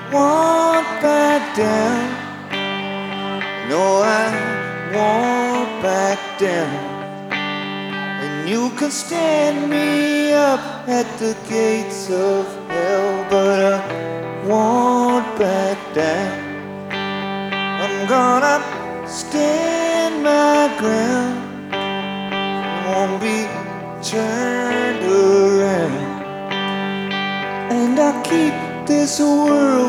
won't back down. No, I won't back down. And you can stand me up at the gates of hell, but I won't back down. I'm gonna stand my ground. Won't be turned around. And I keep this world